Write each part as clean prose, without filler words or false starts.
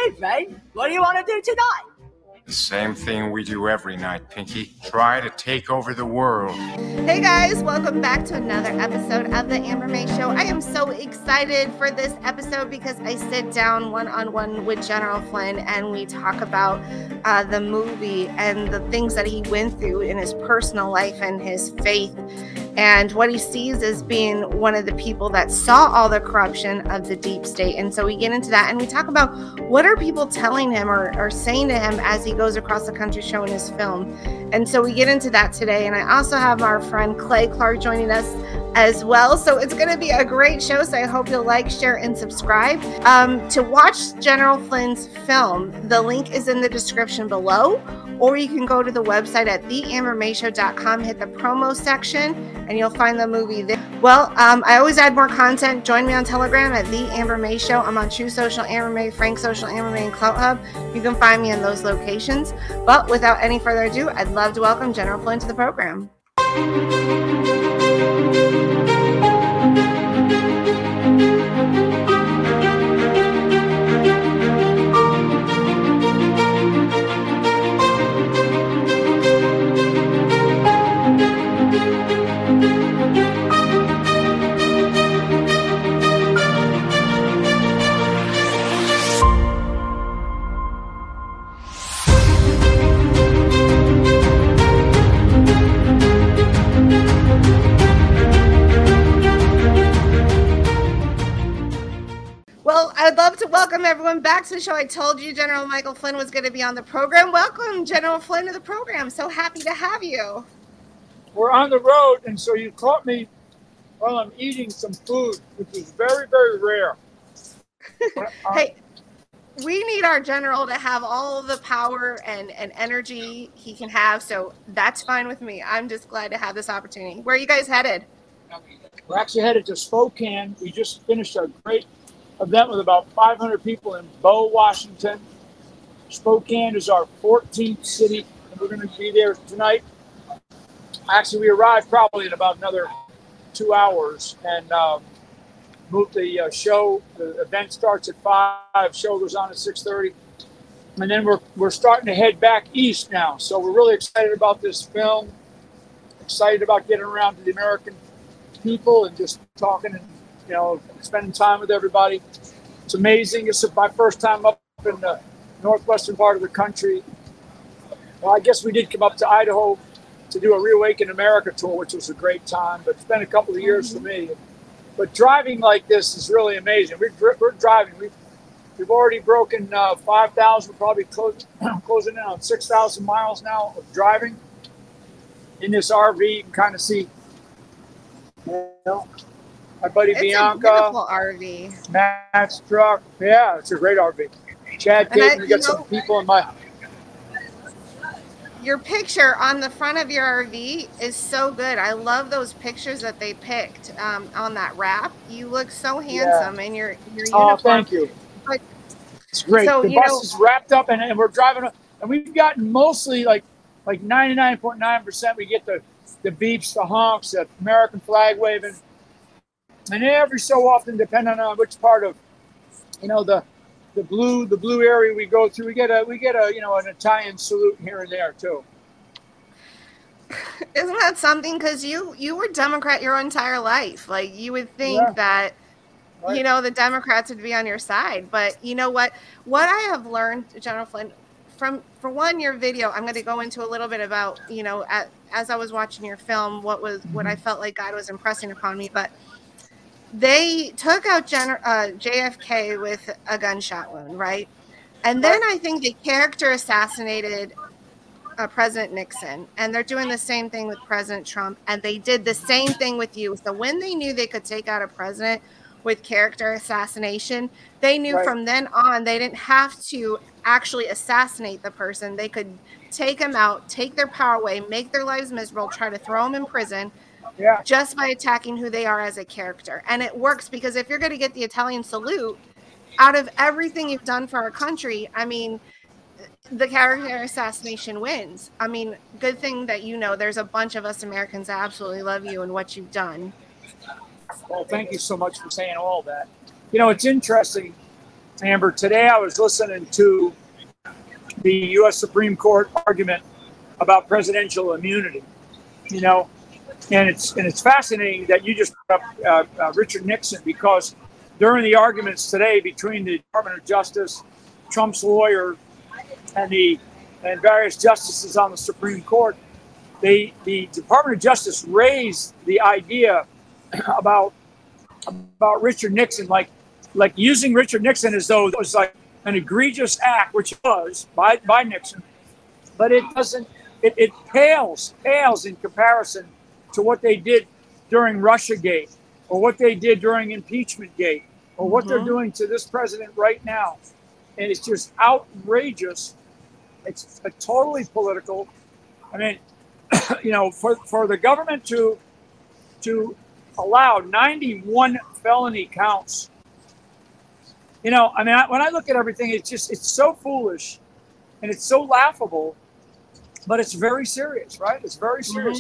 evening. What do you want to do tonight? The same thing we do every night, Pinky. Try to take over the world. Hey guys, welcome back to another episode of The Amber May Show. I am so excited for this episode because I sit down one-on-one with General Flynn and we talk about the movie and the things that he went through in his personal life and his faith and what he sees as being one of the people that saw all the corruption of the deep state. And so we get into that and we talk about what are people telling him or saying to him as he goes across the country showing his film. And so we get into that today. And I also have our friend Clay Clark joining us as well. So it's going to be a great show. So I hope you'll like, share, and subscribe. To watch General Flynn's film, the link is in the description below, or you can go to the website at theambermayshow.com, hit the promo section, and you'll find the movie there. Well, I always add more content. Join me on Telegram at The Amber May Show. I'm on True Social Amber May, Frank Social Amber May, and Clout Hub. You can find me in those locations. But without any further ado, I'd love to welcome General Flynn to the program. I'd love to welcome everyone back to the show. I told you General Michael Flynn was going to be on the program. Welcome, General Flynn, to the program. So happy to have you. We're on the road, and so you caught me while I'm eating some food, which is very, very rare. Hey, we need our general to have all the power and energy he can have, so that's fine with me. I'm just glad to have this opportunity. Where are you guys headed? We're actually headed to Spokane. We just finished a great event with about 500 people in Bow, Washington. Spokane is our 14th city, and we're going to be there tonight. Actually, we arrived probably in about another 2 hours and moved the show. The event starts at 5, show goes on at 6:30. And then we're starting to head back east now. So we're really excited about this film, excited about getting around to the American people and just talking and spending time with everybody. It's amazing. It's my first time up in the northwestern part of the country. Well, I guess we did come up to Idaho to do a Reawaken America tour, which was a great time, but it's been a couple of years for me. But driving like this is really amazing. We're driving. We've already broken 5,000. We're probably closing in on 6,000 miles now of driving in this RV. You can kind of see, my buddy Bianca. It's a beautiful RV. Matt's truck. Yeah, it's a great RV. Chad Caden, we got some people in my... Your picture on the front of your RV is so good. I love those pictures that they picked on that wrap. You look so handsome in your uniform. Oh, thank you. But, it's great. So, the bus is wrapped up and we're driving, and we've gotten mostly like 99.9%. We get the beeps, the honks, the American flag waving. And every so often, depending on which part of, the blue area we go through, we get an Italian salute here and there too. Isn't that something? Because you were Democrat your entire life. Like you would think that, the Democrats would be on your side. But you know what? What I have learned, General Flynn, for one, your video, I'm going to go into a little bit about, as I was watching your film, what I felt like God was impressing upon me, but. They took out JFK with a gunshot wound, right? And then I think the character assassinated President Nixon. And they're doing the same thing with President Trump. And they did the same thing with you. So when they knew they could take out a president with character assassination, they knew from then on they didn't have to actually assassinate the person. They could take them out, take their power away, make their lives miserable, try to throw them in prison. Just by attacking who they are as a character. And it works because if you're going to get the Italian salute, out of everything you've done for our country, I mean, the character assassination wins. I mean, good thing that there's a bunch of us Americans that absolutely love you and what you've done. Well, thank you so much for saying all that. It's interesting. Amber, today I was listening to the U.S. Supreme Court argument about presidential immunity, you know, and it's fascinating that you just brought up Richard Nixon, because during the arguments today between the Department of Justice, Trump's lawyer, and various justices on the Supreme Court, the Department of Justice raised the idea about Richard Nixon, like using Richard Nixon as though it was like an egregious act, which it was by Nixon, but it doesn't. It pales in comparison to what they did during Russiagate, or what they did during Impeachment-gate, or what they're doing to this president right now. And it's just outrageous. It's totally political. I mean, you know, for the government to allow 91 felony counts, you know, I mean, when I look at everything, it's so foolish and it's so laughable, but it's very serious, right? It's very serious.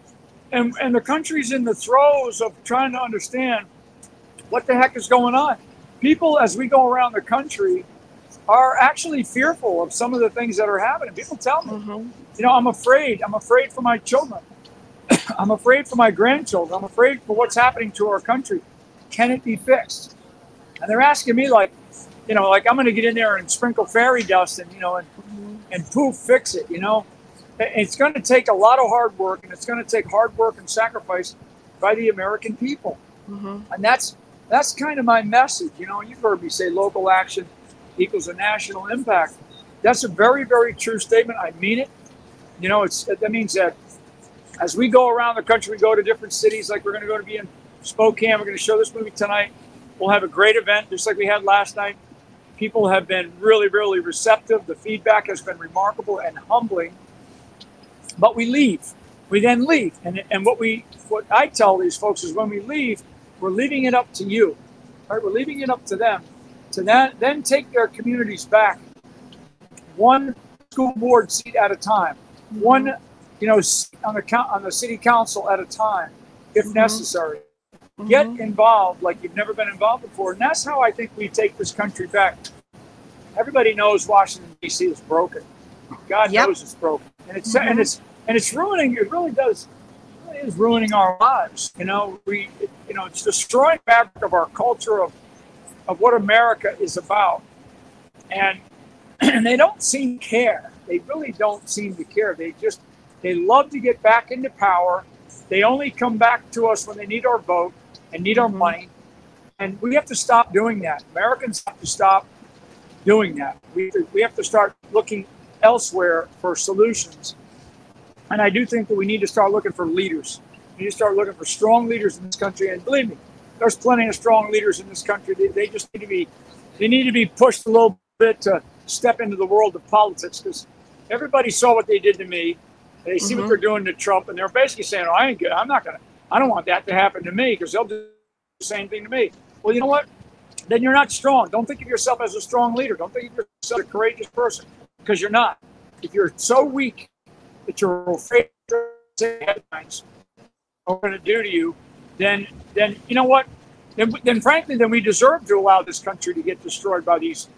And the country's in the throes of trying to understand what the heck is going on. People, as we go around the country, are actually fearful of some of the things that are happening. People tell me, you know, I'm afraid for my children. I'm afraid for my grandchildren. I'm afraid for what's happening to our country. Can it be fixed? And they're asking me, like, you know, like I'm going to get in there and sprinkle fairy dust and, you know, and poof, fix it, you know. It's going to take a lot of hard work, and it's going to take hard work and sacrifice by the American people. And that's kind of my message. You know, you've heard me say local action equals a national impact. That's a very, very true statement. I mean it. You know, that means that as we go around the country, we go to different cities, like we're going to be in Spokane. We're going to show this movie tonight. We'll have a great event, just like we had last night. People have been really, really receptive. The feedback has been remarkable and humbling. But we leave. We then leave. And what I tell these folks is, when we leave, we're leaving it up to you. Right? We're leaving it up to them to then take their communities back, one school board seat at a time, one, you know, on the city council at a time, if necessary. Get involved like you've never been involved before. And that's how I think we take this country back. Everybody knows Washington, D.C. is broken. God knows it's broken. And it's ruining, it really does. It really is ruining our lives. You know, it's destroying the fabric of our culture, of what America is about. And they don't seem to care. They really don't seem to care. They love to get back into power. They only come back to us when they need our vote and need our money. And we have to stop doing that. Americans have to stop doing that. We have to start looking elsewhere for solutions. And I do think that we need to start looking for leaders. We need to start looking for strong leaders in this country. And believe me, there's plenty of strong leaders in this country. They just need to be pushed a little bit to step into the world of politics, because everybody saw what they did to me. They see what they're doing to Trump, and they're basically saying, "Oh, I ain't good. I don't want that to happen to me, because they'll do the same thing to me." Well, you know what? Then you're not strong. Don't think of yourself as a strong leader. Don't think of yourself as a courageous person, because you're not. If you're so weak that you're afraid to say headlines what we're going to do to you, then you know what? Then frankly, we deserve to allow this country to get destroyed by these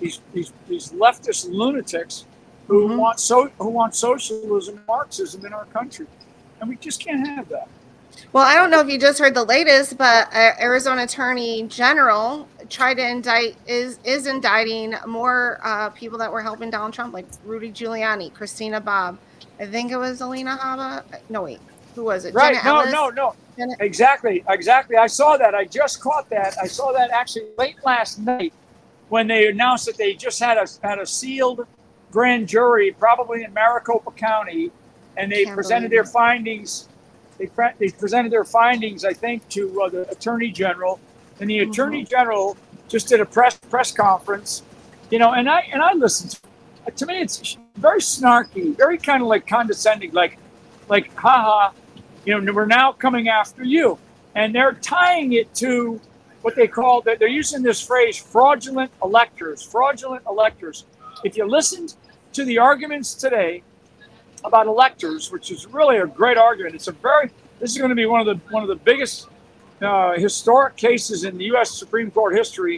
leftist lunatics who want socialism and Marxism in our country, and we just can't have that. Well, I don't know if you just heard the latest, but Arizona Attorney General tried to is indicting more people that were helping Donald Trump, like Rudy Giuliani, Christina Bobb. I think it was Alina Habba. No, wait, who was it? Right? No. Exactly. I saw that. I just caught that. I saw that actually late last night when they announced that they just had a sealed grand jury, probably in Maricopa County, and they presented their findings. They presented their findings, I think, to the Attorney General, and the Attorney General just did a press conference, you know. And I listened. To me, it's very snarky, very kind of like condescending, like, haha, you know, we're now coming after you, and they're tying it to what they call that. They're using this phrase, fraudulent electors. Fraudulent electors. If you listened to the arguments today about electors, which is really a great argument. This is going to be one of the biggest historic cases in the U.S. Supreme Court history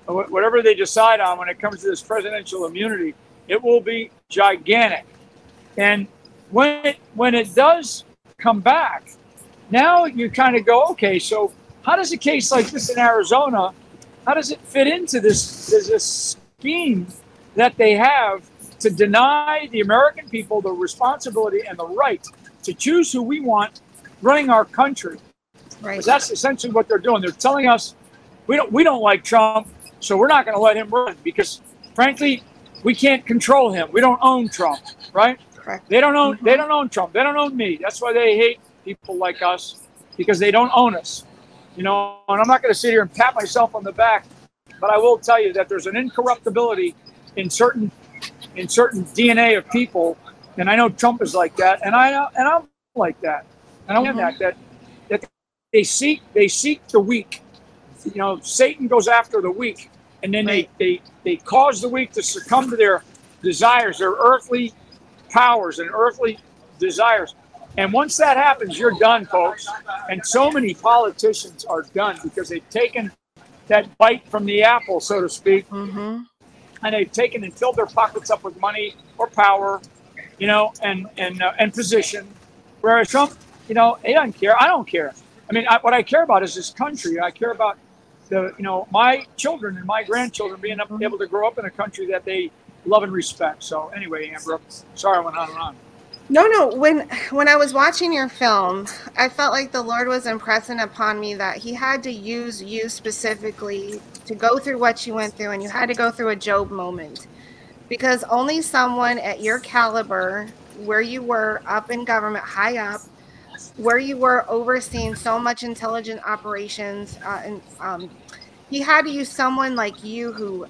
whatever they decide on when it comes to this presidential immunity, it will be gigantic. And when it does come back, now you kind of go, okay, so how does a case like this in Arizona, how does it fit into this scheme that they have to deny the American people the responsibility and the right to choose who we want running our country? Right. That's essentially what they're doing. They're telling us we don't like Trump, so we're not going to let him run because, frankly, we can't control him. We don't own Trump, right? Correct. They don't own. They don't own Trump. They don't own me. That's why they hate people like us, because they don't own us. You know, and I'm not going to sit here and pat myself on the back, but I will tell you that there's an incorruptibility in certain DNA of people, and I know Trump is like that, and I'm like that, and I know that they seek the weak. You know, Satan goes after the weak, and then they cause the weak to succumb to their desires, their earthly powers and earthly desires. And once that happens, you're done, folks. And so many politicians are done because they've taken that bite from the apple, so to speak, and they've taken and filled their pockets up with money or power, you know, and position. Whereas Trump, you know, he doesn't care. I don't care. I mean, what I care about is this country. I care about my children and my grandchildren being able to grow up in a country that they love and respect. So anyway, Amber, sorry I went on and on. No. When I was watching your film, I felt like the Lord was impressing upon me that he had to use you specifically to go through what you went through, and you had to go through a Job moment, because only someone at your caliber, where you were up in government, high up, where you were overseeing so much intelligent operations, he had to use someone like you who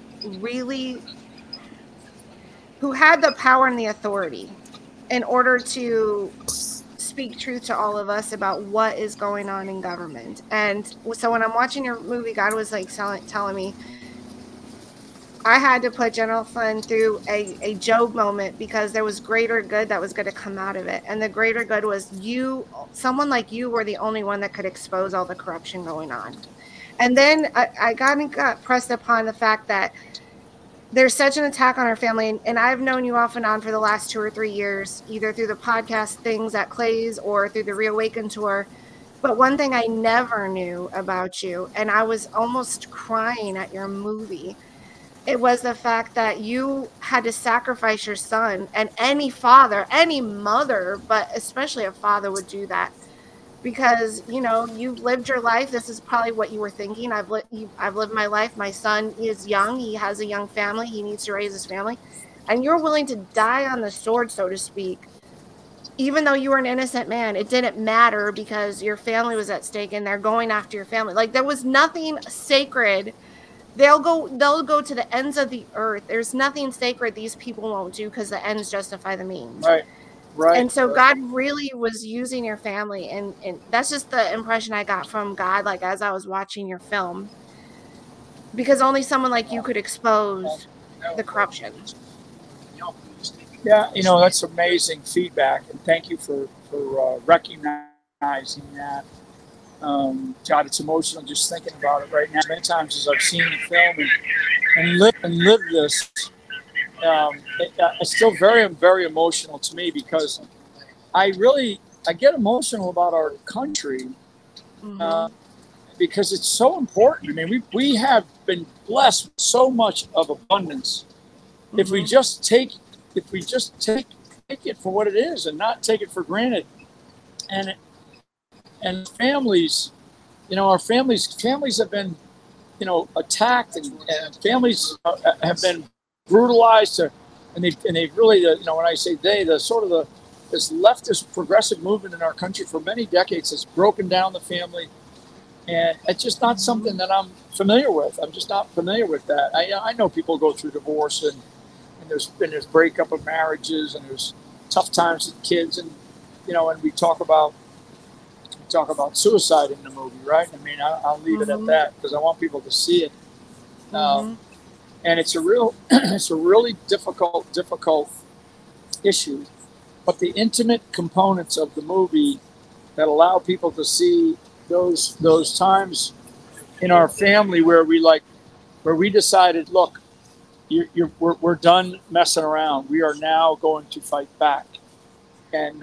had the power and the authority in order to speak truth to all of us about what is going on in government. And so when I'm watching your movie, God was like telling me I had to put General Flynn through a Job moment, because there was greater good that was going to come out of it. And the greater good was someone like you were the only one that could expose all the corruption going on. And then I got pressed upon the fact that there's such an attack on our family, and I've known you off and on for the last 2 or 3 years, either through the podcast things at Clay's or through the Reawaken tour. But one thing I never knew about you, and I was almost crying at your movie, it was the fact that you had to sacrifice your son. And any father, any mother, but especially a father, would do that, because, you know, you've lived your life. This is probably what you were thinking. I've lived my life. My son is young. He has a young family. He needs to raise his family. And you're willing to die on the sword, so to speak, even though you were an innocent man. It didn't matter, because your family was at stake, and they're going after your family. Like, there was nothing sacred. They'll go to the ends of the earth. There's nothing sacred these people won't do, because the ends justify the means. Right. And so God really was using your family, and that's just the impression I got from God, like, as I was watching your film, because only someone like you could expose the corruption. Yeah, you know, that's amazing feedback, and thank you for recognizing that. God, it's emotional just thinking about it right now. Many times as I've seen the film and lived this, it's still very, very emotional to me, because I get emotional about our country, because it's so important. I mean, we have been blessed with so much of abundance. If we just take it for what it is and not take it for granted, and families, you know, our families have been, you know, attacked, and families have been brutalized, and they've really, you know, when I say this leftist progressive movement in our country for many decades has broken down the family, and it's just not something that I'm familiar with. I'm just not familiar with that. I know people go through divorce, and there's breakup of marriages, and there's tough times with kids, and, you know, and we talk about suicide in the movie, right? I mean, I'll leave it at that, because I want people to see it. And it's a really difficult issue. But the intimate components of the movie that allow people to see those times in our family where we, like, where we decided, look, we're done messing around. We are now going to fight back. And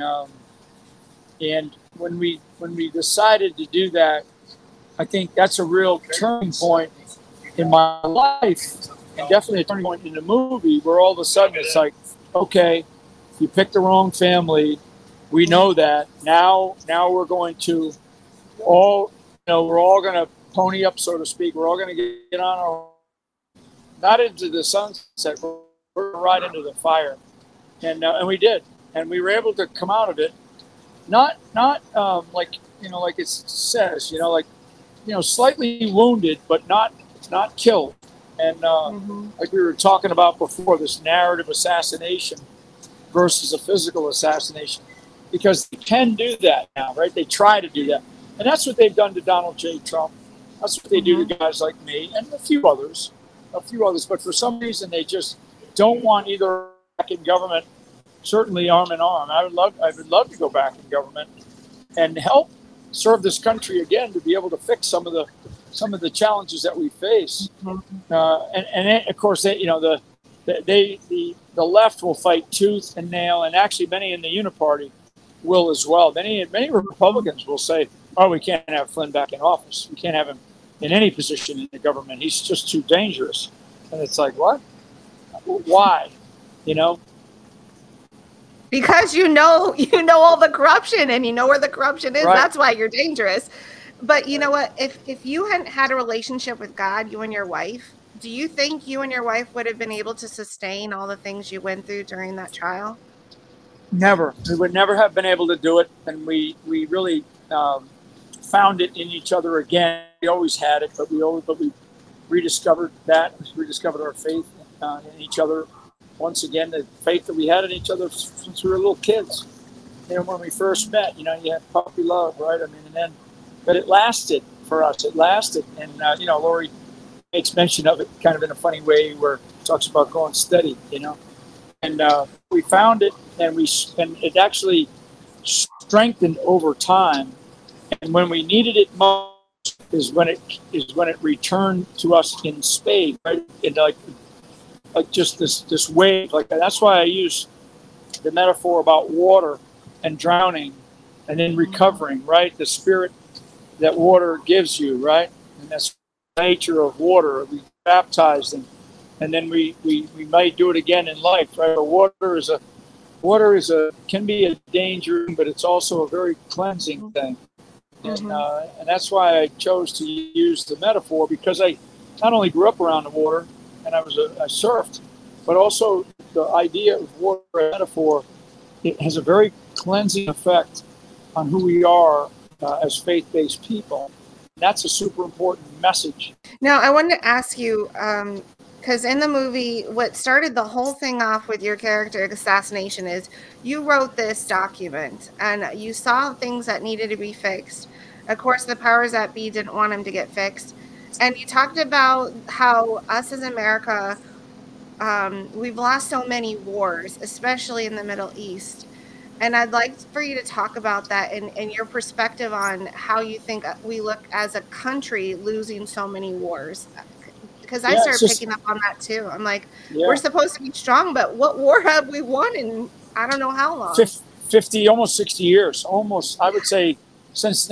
when we decided to do that, I think that's a real turning point in my life, and definitely a turning point in the movie, where all of a sudden it's like, okay, you picked the wrong family. We know that. Now we're going to we're all going to pony up, so to speak. We're all going to get on our, not into the sunset, we're right into the fire. And we did. And we were able to come out of it, not like it says, slightly wounded, but not killed. And like we were talking about before, this narrative assassination versus a physical assassination, because they can do that now, right? They try to do that. And that's what they've done to Donald J. Trump. That's what they do to guys like me and a few others. But for some reason, they just don't want either back in government, certainly arm in arm. I would love to go back in government and help serve this country again, to be able to fix some of the challenges that we face. And of course, the left will fight tooth and nail, and actually many in the Uniparty will as well. Many Republicans will say, "Oh, we can't have Flynn back in office. We can't have him in any position in the government. He's just too dangerous." And it's like, what? Why? Because you know all the corruption, and you know where the corruption is. Right. That's why you're dangerous. But you know what? If you hadn't had a relationship with God, you and your wife, do you think you and your wife would have been able to sustain all the things you went through during that trial? Never. We would never have been able to do it. And we really found it in each other again. We always had it, but we rediscovered that. We rediscovered our faith in each other. Once again, the faith that we had in each other since we were little kids. When we first met, you had puppy love, right? But it lasted for us. It lasted. And, Lori makes mention of it kind of in a funny way, where it talks about going steady, And we found it, and it actually strengthened over time. And when we needed it most is when it returned to us in spades, right? Like just this wave, like that. That's why I use the metaphor about water and drowning and then recovering, right? The spirit that water gives you, right? And that's the nature of water. We baptized and then we might do it again in life, right? Water can be a danger, but it's also a very cleansing thing. And that's why I chose to use the metaphor, because I not only grew up around the water, and I surfed, but also the idea of water as a metaphor, it has a very cleansing effect on who we are as faith-based people. That's a super important message. Now, I wanted to ask you, because in the movie, what started the whole thing off with your character assassination is you wrote this document and you saw things that needed to be fixed. Of course, the powers that be didn't want them to get fixed. And you talked about how us as America, we've lost so many wars, especially in the Middle East. And I'd like for you to talk about that and your perspective on how you think we look as a country losing so many wars. Because I started picking up on that too. I'm like, we're supposed to be strong, but what war have we won in I don't know how long? 50, almost 60 years. Almost, I would say, since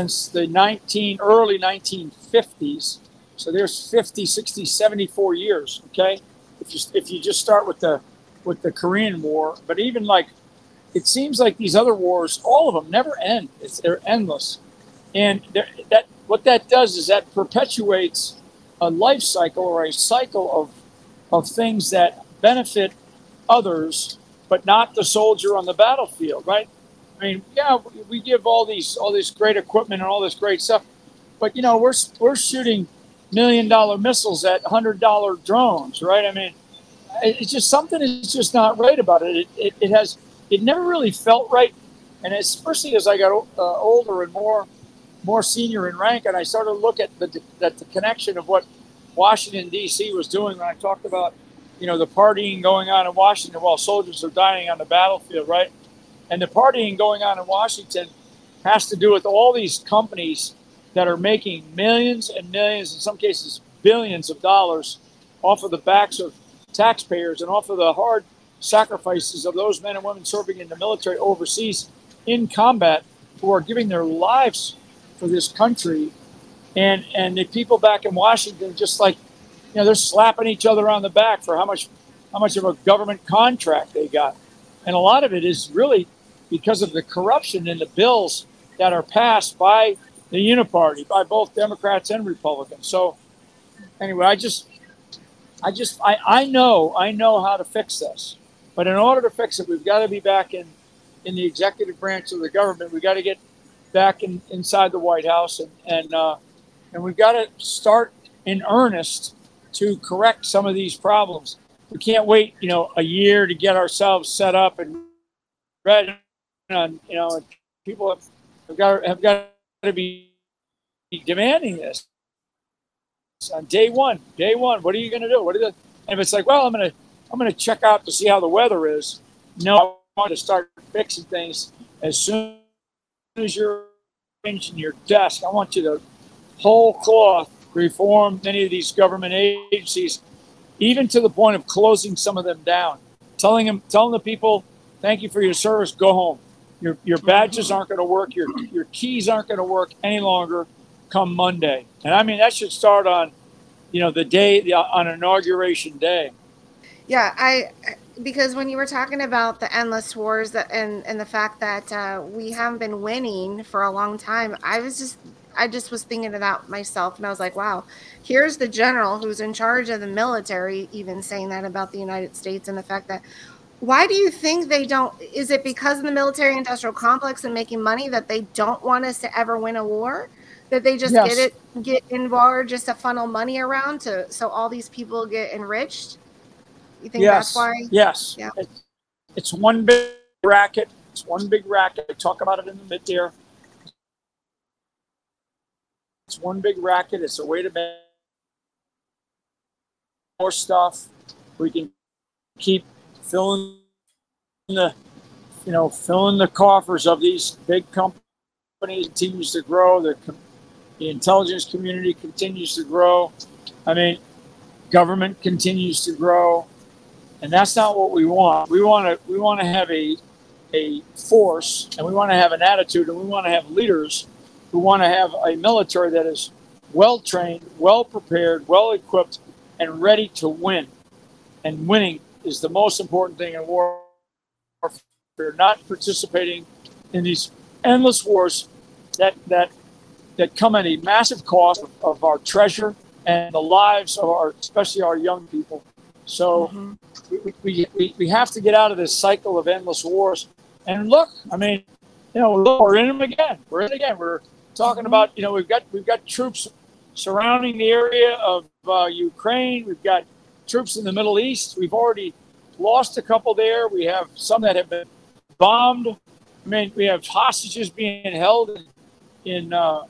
the early 1950s. So there's 50, 60, 74 years. Okay, if you just start with the Korean War, but even it seems like these other wars, all of them never end. They're endless, and what that does is that perpetuates a life cycle or a cycle of things that benefit others, but not the soldier on the battlefield, right? I mean, we give all this great equipment and all this great stuff, but we're shooting $1 million missiles at $100 drones, right? I mean, it's just something is just not right about it. It never really felt right, and especially as I got older and more senior in rank, and I started to look at the connection of what Washington D.C. was doing when I talked about the partying going on in Washington while soldiers are dying on the battlefield, right? And the partying going on in Washington has to do with all these companies that are making millions and millions, in some cases billions of dollars off of the backs of taxpayers and off of the hard sacrifices of those men and women serving in the military overseas in combat who are giving their lives for this country. And the people back in Washington, just like, they're slapping each other on the back for how much of a government contract they got. And a lot of it is really because of the corruption in the bills that are passed by the Uniparty, by both Democrats and Republicans. So anyway, I know how to fix this. But in order to fix it, we've got to be back in the executive branch of the government. We've got to get back inside the White House, and we've got to start in earnest to correct some of these problems. We can't wait, a year to get ourselves set up and ready. People have got to be demanding this on day one. What are you going to do? And if it's like, well, I'm going to check out to see how the weather is. No, I want to start fixing things as soon as you're in your desk. I want you to whole cloth reform many of these government agencies, even to the point of closing some of them down, telling the people, thank you for your service, go home. Your badges aren't going to work. Your keys aren't going to work any longer come Monday. And I mean, that should start on, the day, on Inauguration Day. Yeah, because when you were talking about the endless wars and the fact that we haven't been winning for a long time, I just was thinking about myself, and I was like, wow, here's the general who's in charge of the military even saying that about the United States, and the fact that, why do you think they don't? Is it because of the military industrial complex and making money that they don't want us to ever win a war? That they just get involved just to funnel money around so all these people get enriched? You think that's why? Yes. Yeah. It's one big racket. It's one big racket. I talk about it in the mid there. It's one big racket. It's a way to make more stuff. We can keep filling the coffers of these big companies. Continues to grow. The intelligence community continues to grow. I mean, government continues to grow, and that's not what we want. We want to have a force, and we want to have an attitude, and we want to have leaders who want to have a military that is well trained, well prepared, well equipped, and ready to win. And winning is the most important thing in warfare. Not participating in these endless wars that come at a massive cost of our treasure and the lives of especially our young people. So we have to get out of this cycle of endless wars. And look, I mean, we're in them again. We're in again. We're talking about, we've got troops surrounding the area of Ukraine. We've got troops in the Middle East. We've already lost a couple there. We have some that have been bombed. I mean, we have hostages being held in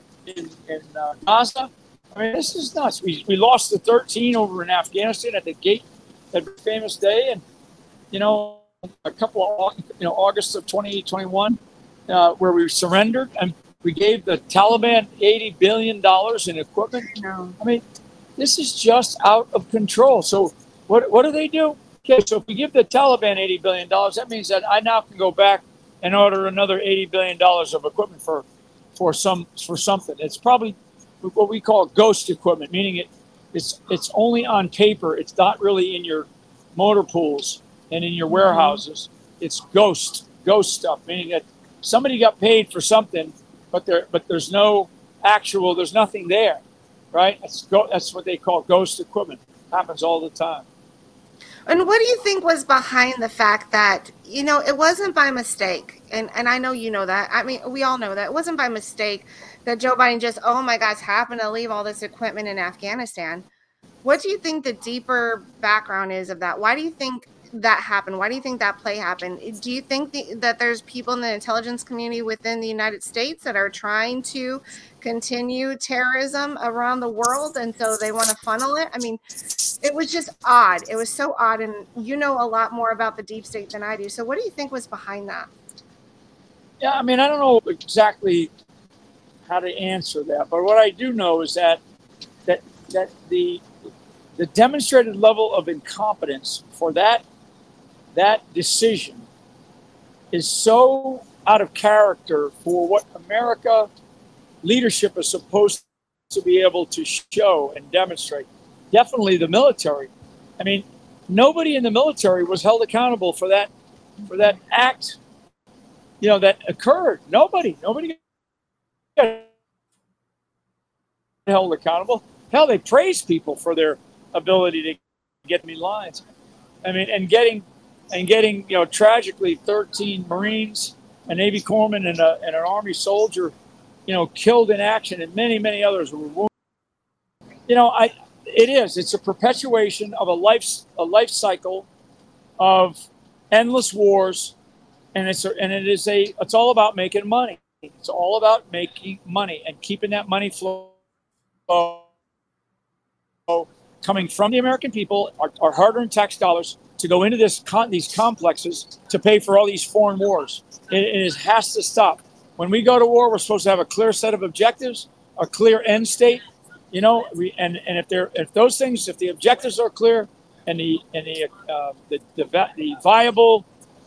Gaza. I mean, this is nuts. We lost the 13 over in Afghanistan at the gate, that famous day, and a couple of August of 2021, where we surrendered and we gave the Taliban $80 billion in equipment. No. I mean, this is just out of control. So what do they do? Okay, so if we give the Taliban $80 billion, that means that I now can go back and order another $80 billion of equipment for something. It's probably what we call ghost equipment, meaning it's only on paper. It's not really in your motor pools and in your warehouses. It's ghost stuff, meaning that somebody got paid for something, but there's nothing there, right? That's what they call ghost equipment. Happens all the time. And what do you think was behind the fact that, it wasn't by mistake? And I know you know that. I mean, we all know that. It wasn't by mistake that Joe Biden just, oh my gosh, happened to leave all this equipment in Afghanistan. What do you think the deeper background is of that? Why do you think that happened? Why do you think that play happened? Do you think that there's people in the intelligence community within the United States that are trying to continue terrorism around the world, and so they want to funnel it? I mean, it was just odd. It was so odd, and you know a lot more about the deep state than I do. So what do you think was behind that? Yeah, I mean, I don't know exactly how to answer that, but what I do know is that that the demonstrated level of incompetence for that decision is so out of character for what America leadership is supposed to be able to show and demonstrate. Definitely the military. I mean, nobody in the military was held accountable for that act, that occurred. Nobody got held accountable. Hell, they praised people for their ability to get me lines. I mean, and getting tragically 13 Marines, a Navy corpsman, and an Army soldier, killed in action, and many others were wounded. It's a perpetuation of a life cycle of endless wars, and it's all about making money. It's all about making money and keeping that money flow coming from the American people, our hard-earned tax dollars, to go into these complexes to pay for all these foreign wars. It has to stop. When we go to war, we're supposed to have a clear set of objectives, a clear end state. And if the objectives are clear, and the viable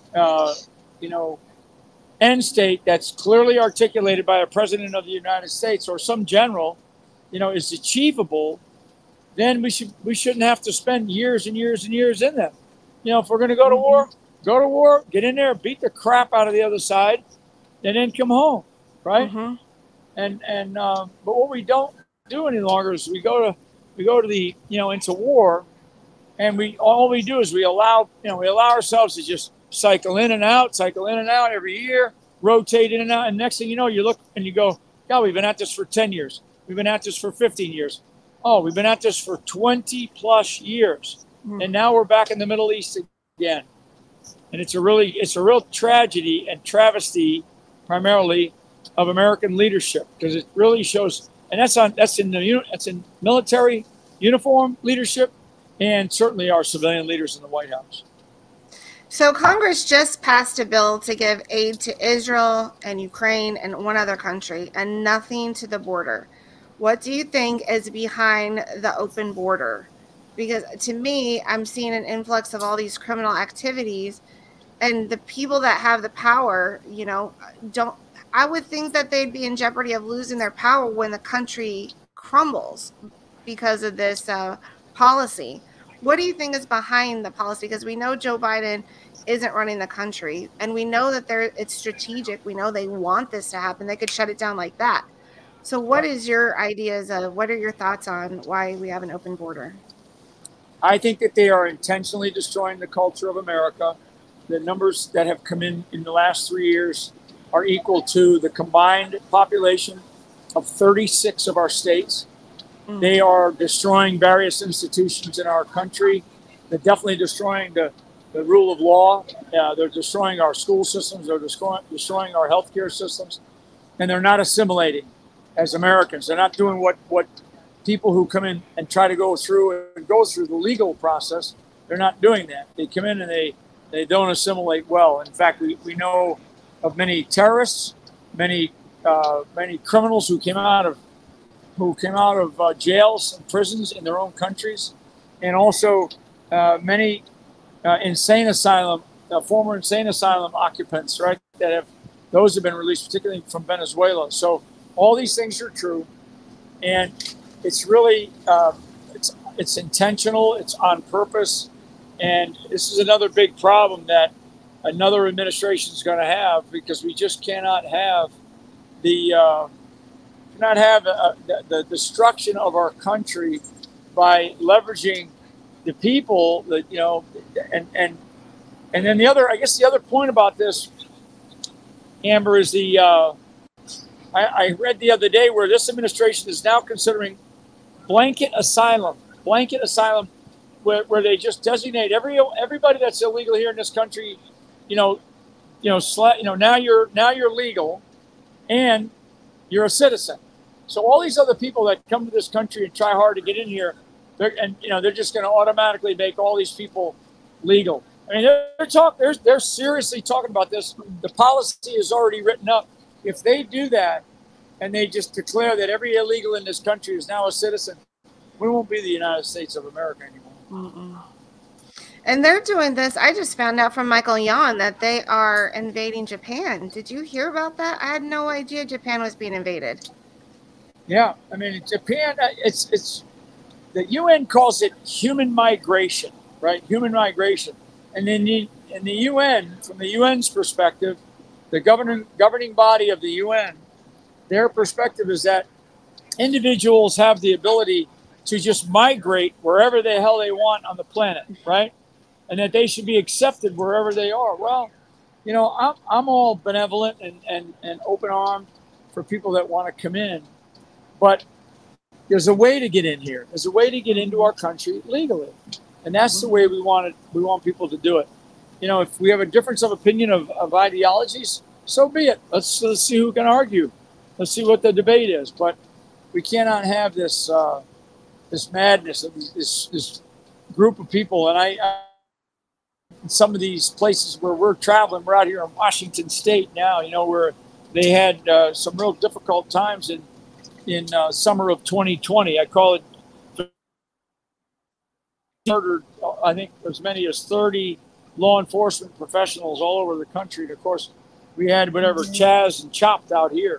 end state that's clearly articulated by a president of the United States or some general, is achievable, then we shouldn't have to spend years and years and years in them. If we're going to go to war, get in there, beat the crap out of the other side, and then come home, right? Mm-hmm. But what we don't do any longer is we go to the into war, and all we do is we allow ourselves to just cycle in and out every year, rotate in and out, and next thing you know, you look and you go, God, we've been at this for 10 years, we've been at this for 15 years, oh, we've been at this for 20 plus years, and now we're back in the Middle East again, and it's a real tragedy and travesty, primarily of American leadership, because it really shows. And that's in military uniform leadership, and certainly our civilian leaders in the White House. So Congress just passed a bill to give aid to Israel and Ukraine and one other country, and nothing to the border. What do you think is behind the open border? Because to me, I'm seeing an influx of all these criminal activities, and the people that have the power, I would think that they'd be in jeopardy of losing their power when the country crumbles because of this policy. What do you think is behind the policy? Because we know Joe Biden isn't running the country, and we know that it's strategic. We know they want this to happen. They could shut it down like that. So what is your ideas of, what are your thoughts on why we have an open border? I think that they are intentionally destroying the culture of America. The numbers that have come in the last 3 years are equal to the combined population of 36 of our states. Mm-hmm. They are destroying various institutions in our country. They're definitely destroying the rule of law. They're destroying our school systems. They're destroying our healthcare systems. And they're not assimilating as Americans. They're not doing what people who come in and try to go through the legal process, they're not doing that. They come in and they don't assimilate well. In fact, we know of many terrorists, many criminals who came out of jails and prisons in their own countries, and also many former insane asylum occupants, right? Those have been released, particularly from Venezuela. So all these things are true, and it's really it's intentional. It's on purpose, and this is another big problem that another administration is going to have, because we just cannot have the destruction of our country by leveraging the people that, and then the other point about this, Amber, is I read the other day where this administration is now considering blanket asylum, where they just designate everybody that's illegal here in this country, now you're legal, and you're a citizen. So all these other people that come to this country and try hard to get in here, they're just going to automatically make all these people legal. I mean, they're seriously talking about this. The policy is already written up. If they do that, and they just declare that every illegal in this country is now a citizen, we won't be the United States of America anymore. Mm-mm. And they're doing this. I just found out from Michael Yon that they are invading Japan. Did you hear about that? I had no idea Japan was being invaded. Yeah, I mean, Japan, it's the UN calls it human migration, right? Human migration. And then in the UN, from the UN's perspective, the governing body of the UN, their perspective is that individuals have the ability to just migrate wherever the hell they want on the planet, right? And that they should be accepted wherever they are. Well, you know, I'm all benevolent and open armed for people that want to come in, but there's a way to get in here. There's a way to get into our country legally, and that's the way we want it. We want people to do it. You know, if we have a difference of opinion of ideologies, so be it. Let's see who can argue. Let's see what the debate is. But we cannot have this this madness of this group of people. And I in some of these places where we're traveling, we're out here in Washington State now. You know, where they had some real difficult times in summer of 2020. I call it murdered. I think as many as 30 law enforcement professionals all over the country. And of course, we had whatever Chaz and Chopped out here.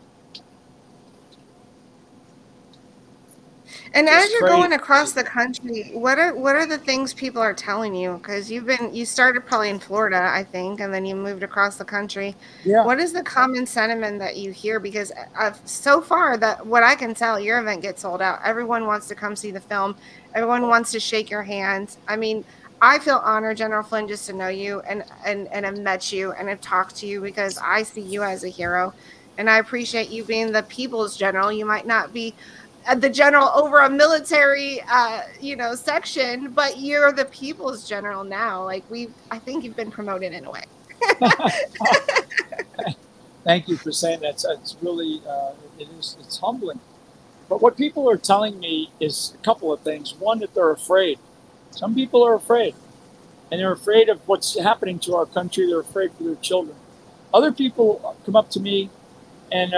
And as you're going across the country, what are the things people are telling you? Because you started probably in Florida, I think, and then you moved across the country. Yeah. What is the common sentiment that you hear? Because so far, that what I can tell, your event gets sold out. Everyone wants to come see the film. Everyone wants to shake your hand. I mean, I feel honored, General Flynn, just to know you and have met you and have talked to you, because I see you as a hero, and I appreciate you being the people's general. You might not be the general over a military, section, but you're the people's general now. Like I think you've been promoted in a way. Thank you for saying that. It's really, it's humbling. But what people are telling me is a couple of things. One, that they're afraid. Some people are afraid, and they're afraid of what's happening to our country. They're afraid for their children. Other people come up to me and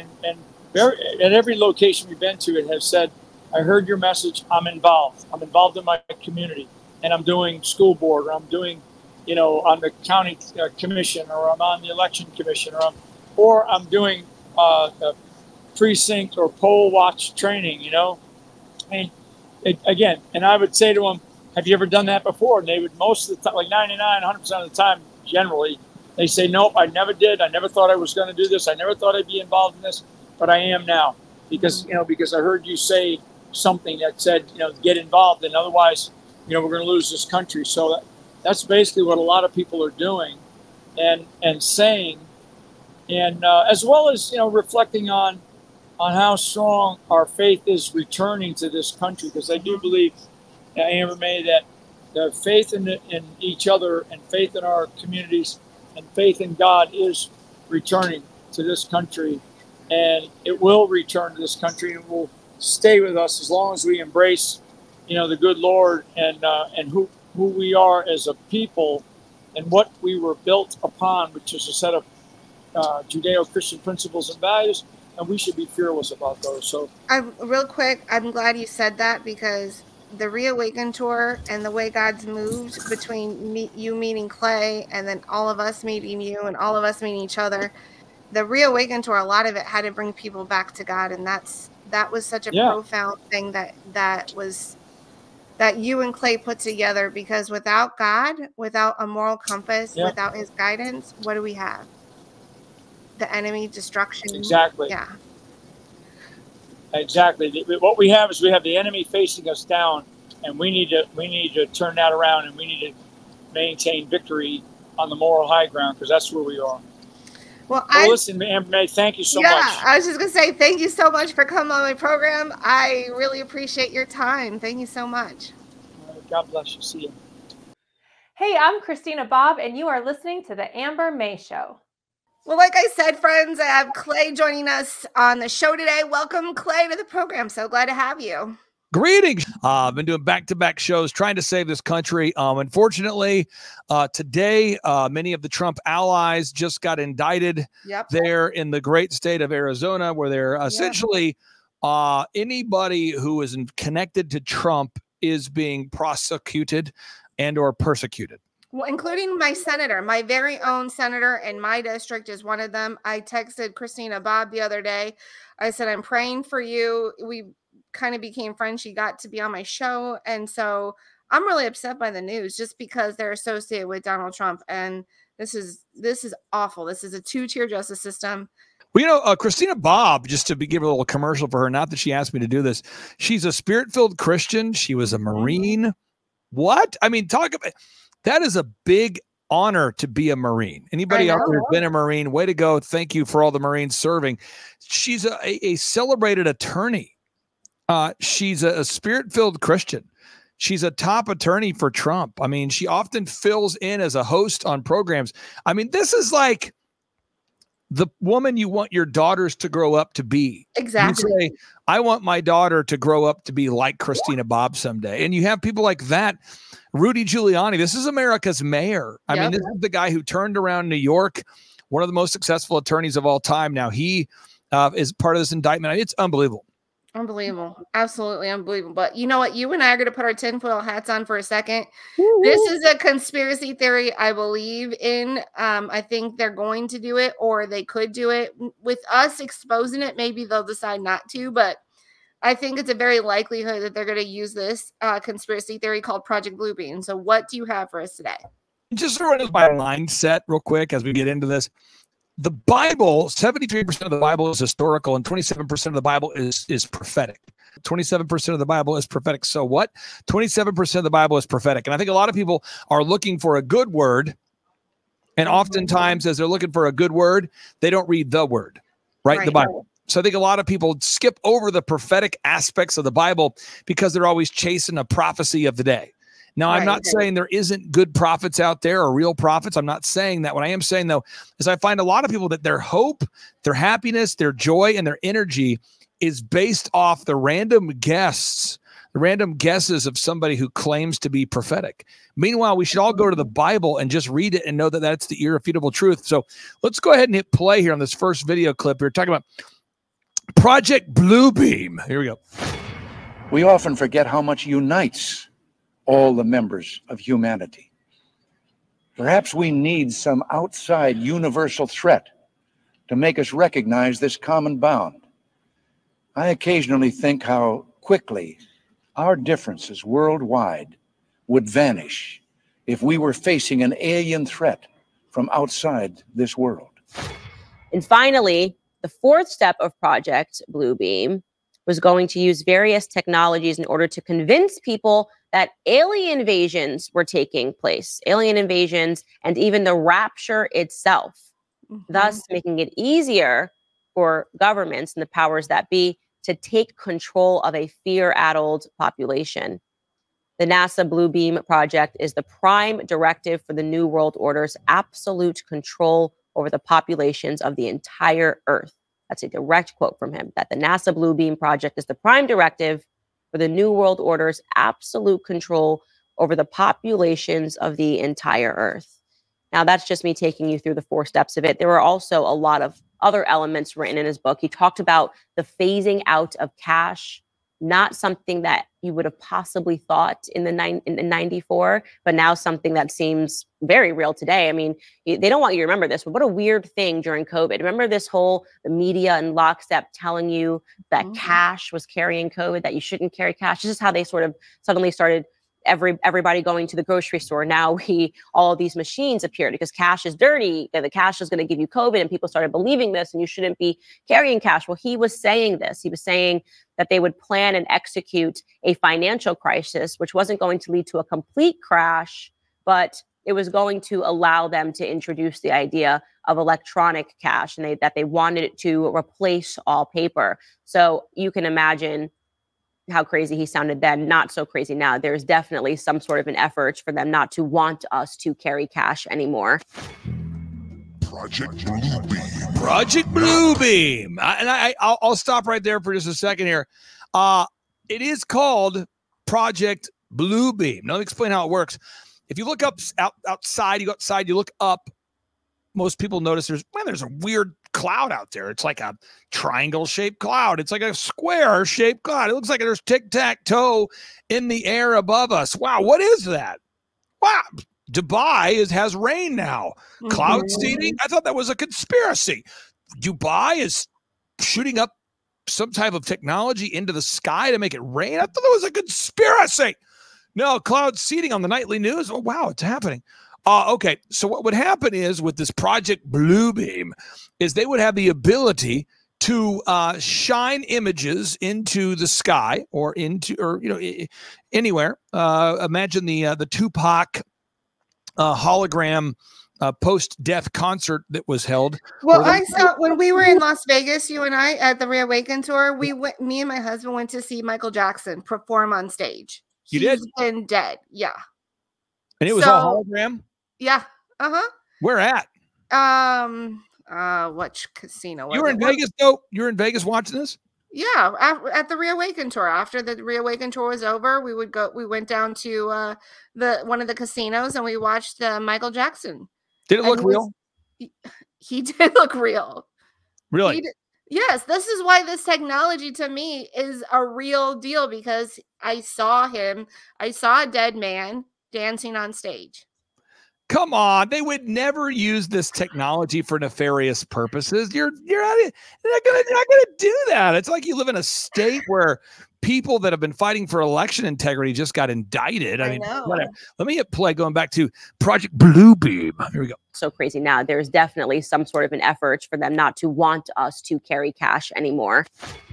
at every location we've been to, it has said, I heard your message. I'm involved. I'm involved in my community, and I'm doing school board, or I'm doing, on the county commission, or I'm on the election commission, or I'm doing precinct or poll watch training, And again, and I would say to them, have you ever done that before? And they would, most of the time, like 99, 100% of the time, generally, they say, nope, I never did. I never thought I was going to do this. I never thought I'd be involved in this. But I am now, because I heard you say something that said, get involved, and otherwise, we're going to lose this country. So that's basically what a lot of people are doing, and saying, and as well as reflecting on how strong our faith is returning to this country, because I do believe, Amber May, that the faith in each other, and faith in our communities, and faith in God is returning to this country. And it will return to this country, and will stay with us as long as we embrace, the good Lord, and who we are as a people, and what we were built upon, which is a set of Judeo-Christian principles and values, and we should be fearless about those. So, real quick, I'm glad you said that, because the Reawaken tour and the way God's moved between you meeting Clay, and then all of us meeting you, and all of us meeting each other. The Reawaken tour, a lot of it had to bring people back to God, and that was such a profound thing that you and Clay put together, because without God, without a moral compass, without his guidance, what do we have? The enemy, destruction. Exactly. Yeah. Exactly. What we have is we have the enemy facing us down, and we need to turn that around, and we need to maintain victory on the moral high ground, because that's where we are. Well, listen, Amber May, thank you so much. Yeah, I was just going to say thank you so much for coming on my program. I really appreciate your time. Thank you so much. God bless you. See you. Hey, I'm Christina Bobb, and you are listening to The Amber May Show. Well, like I said, friends, I have Clay joining us on the show today. Welcome, Clay, to the program. So glad to have you. Greetings. I've been doing back-to-back shows trying to save this country. Unfortunately, today, many of the Trump allies just got indicted there in the great state of Arizona, where they're essentially Anybody who is connected to Trump is being prosecuted and or persecuted. Well, including my senator, my very own senator in my district is one of them. I texted Christina Bobb the other day. I said, I'm praying for you. We kind of became friends. She got to be on my show. And so I'm really upset by the news just because they're associated with Donald Trump. And this is awful. This is a two-tier justice system. Well, Christina Bobb, just to give a little commercial for her, not that she asked me to do this. She's a spirit-filled Christian. She was a Marine. What? I mean, talk about that is a big honor to be a Marine. Anybody out there who's been a Marine, way to go. Thank you for all the Marines serving. She's a celebrated attorney. She's a spirit-filled Christian. She's a top attorney for Trump. I mean, she often fills in as a host on programs. I mean, this is like the woman you want your daughters to grow up to be. Exactly. You say, I want my daughter to grow up to be like Christina Bobb someday. And you have people like that. Rudy Giuliani, this is America's mayor. I mean, this is the guy who turned around New York, one of the most successful attorneys of all time. Now he is part of this indictment. It's unbelievable. Unbelievable. Absolutely unbelievable. But you know what? You and I are going to put our tinfoil hats on for a second. This is a conspiracy theory I believe in. I think they're going to do it, or they could do it. With us exposing it, maybe they'll decide not to, but I think it's a very likelihood that they're going to use this conspiracy theory called Project Bluebeam. So what do you have for us today? Just to run my mindset real quick as we get into this. The Bible, 73% of the Bible is historical and 27% of the Bible is prophetic. 27% of the Bible is prophetic. So what? 27% of the Bible is prophetic. And I think a lot of people are looking for a good word. And oftentimes as they're looking for a good word, they don't read the word, right? The Bible. So I think a lot of people skip over the prophetic aspects of the Bible because they're always chasing a prophecy of the day. Now, I'm not saying there isn't good prophets out there or real prophets. I'm not saying that. What I am saying, though, is I find a lot of people that their hope, their happiness, their joy, and their energy is based off the random guesses of somebody who claims to be prophetic. Meanwhile, we should all go to the Bible and just read it and know that that's the irrefutable truth. So let's go ahead and hit play here on this first video clip. We're talking about Project Bluebeam. Here we go. We often forget how much unites all the members of humanity. Perhaps we need some outside universal threat to make us recognize this common bond. I occasionally think how quickly our differences worldwide would vanish if we were facing an alien threat from outside this world. And finally, the fourth step of Project Bluebeam was going to use various technologies in order to convince people that alien invasions were taking place, alien invasions, and even the rapture itself, thus making it easier for governments and the powers that be to take control of a fear-addled population. The NASA Bluebeam project is the prime directive for the New World Order's absolute control over the populations of the entire Earth. That's a direct quote from him, that the NASA Bluebeam project is the prime directive for the New World Order's absolute control over the populations of the entire Earth. Now, that's just me taking you through the 4 steps of it. There were also a lot of other elements written in his book. He talked about the phasing out of cash, not something that you would have possibly thought in 94, but now something that seems very real today. I mean, they don't want you to remember this, but what a weird thing during COVID. Remember this whole the media and lockstep telling you that cash was carrying COVID, that you shouldn't carry cash. This is how they sort of suddenly started everybody going to the grocery store. Now all of these machines appeared because cash is dirty. The cash is going to give you COVID, and people started believing this, and you shouldn't be carrying cash. Well, he was saying this. He was saying that they would plan and execute a financial crisis, which wasn't going to lead to a complete crash, but it was going to allow them to introduce the idea of electronic cash, and that they wanted it to replace all paper. So you can imagine how crazy he sounded then, not so crazy now. There's definitely some sort of an effort for them not to want us to carry cash anymore. Project Bluebeam. Project Bluebeam. I'll stop right there for just a second here. It is called Project Bluebeam. Now, let me explain how it works. If you look up outside, you go outside, you look up, most people notice there's a weird cloud out there. It's like a triangle-shaped cloud. It's like a square-shaped cloud. It looks like there's tic-tac-toe in the air above us. Wow, what is that? Wow, Dubai has rain now. Cloud seeding? I thought that was a conspiracy. Dubai is shooting up some type of technology into the sky to make it rain. I thought that was a conspiracy. No, cloud seeding on the nightly news. Oh, wow, it's happening. Okay, so what would happen is with this Project Bluebeam is they would have the ability to shine images into the sky or anywhere. Imagine the Tupac hologram post-death concert that was held. Well, I saw when we were in Las Vegas, you and I at the Reawaken tour. Me and my husband went to see Michael Jackson perform on stage. You did? He's been dead. Yeah. And it was all hologram? Yeah. Uh-huh. Where at? Which casino? You were in Vegas, though? You were in Vegas watching this? Yeah, at the Reawaken tour. After the Reawaken tour was over, we went down to one of the casinos and we watched Michael Jackson. Did it look real? He did look real. Really? Yes, this is why this technology to me is a real deal, because I saw a dead man dancing on stage. Come on, they would never use this technology for nefarious purposes. You're not gonna do that. It's like you live in a state where people that have been fighting for election integrity just got indicted. I mean, whatever. Let me hit play going back to Project Bluebeam. Here we go. So crazy now. There's definitely some sort of an effort for them not to want us to carry cash anymore.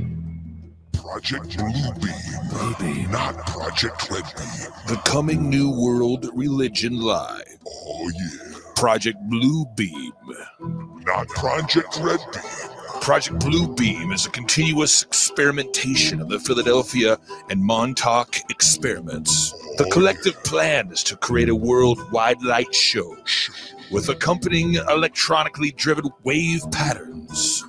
Project Bluebeam, not Project Redbeam. The coming New World Religion Live. Oh yeah. Project Bluebeam, not Project Redbeam. Project Bluebeam is a continuous experimentation of the Philadelphia and Montauk experiments. The collective plan is to create a worldwide light show with accompanying electronically driven wave patterns.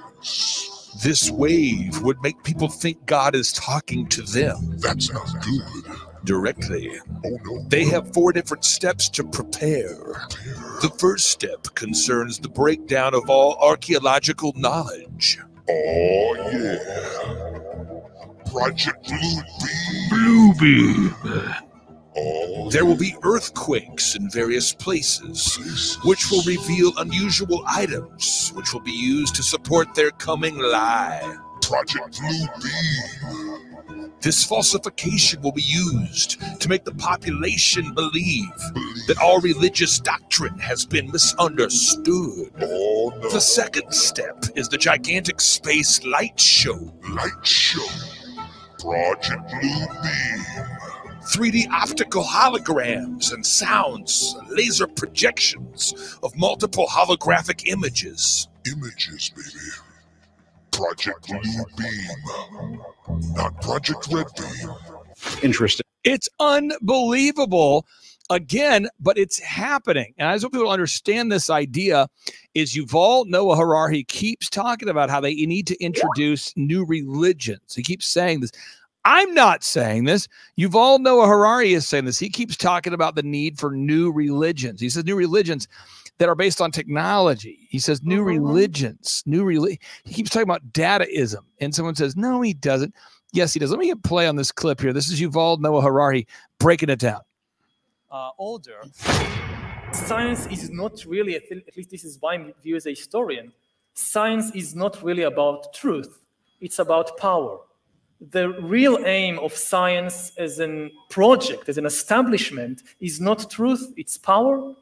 This wave would make people think God is talking to them. That sounds good. Directly. Oh no. They have 4 different steps to prepare. The first step concerns the breakdown of all archaeological knowledge. Oh yeah. Project Bluebeam. Bluebeam. There will be earthquakes in various places, which will reveal unusual items, which will be used to support their coming lie. Project Bluebeam. This falsification will be used to make the population believe that all religious doctrine has been misunderstood. Oh, no. The second step is the gigantic space light show. Light show. Project Bluebeam. 3D optical holograms and sounds, laser projections of multiple holographic images. Images, baby. Project Bluebeam, not Project Redbeam. Interesting. It's unbelievable. Again, but it's happening. And I just want people to understand this idea is Yuval Noah Harari keeps talking about how they need to introduce new religions. He keeps saying this. I'm not saying this. Yuval Noah Harari is saying this. He keeps talking about the need for new religions. He says new religions that are based on technology. He says new religions, he keeps talking about dataism. And someone says, no, he doesn't. Yes, he does. Let me hit play on this clip here. This is Yuval Noah Harari breaking it down. Order. Science is not really, at least this is my view as a historian, science is not really about truth. It's about power. The real aim of science as a project, as an establishment, is not truth, it's power.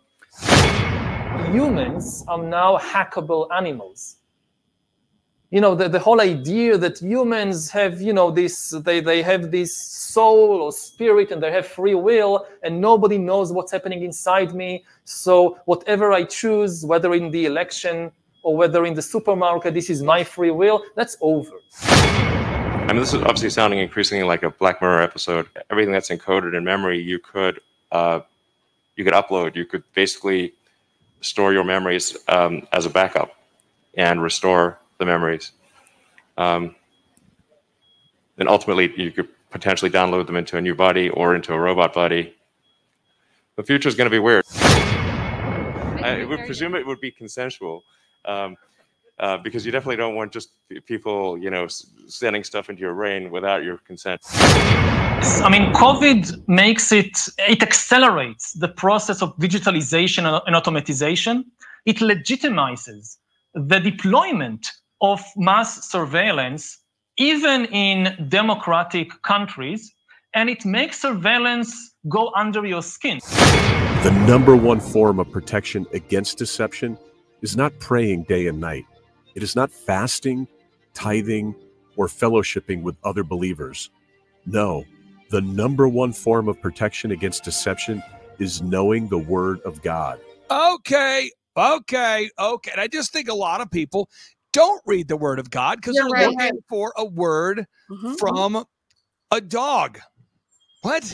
Humans are now hackable animals. You know, the whole idea that humans have, you know, this, they have this soul or spirit and they have free will and nobody knows what's happening inside me. So whatever I choose, whether in the election or whether in the supermarket, this is my free will, that's over. I mean, this is obviously sounding increasingly like a Black Mirror episode. Everything that's encoded in memory, you could upload. You could basically store your memories as a backup and restore the memories. And ultimately, you could potentially download them into a new body or into a robot body. The future is going to be weird. I would presume it would be consensual, because you definitely don't want just people, sending stuff into your brain without your consent. I mean, COVID makes it accelerates the process of digitalization and automatization. It legitimizes the deployment of mass surveillance, even in democratic countries, and it makes surveillance go under your skin. The number one form of protection against deception is not praying day and night. It is not fasting, tithing, or fellowshipping with other believers. No, the number one form of protection against deception is knowing the Word of God. Okay. And I just think a lot of people don't read the Word of God because they're looking for a word from a dog. What?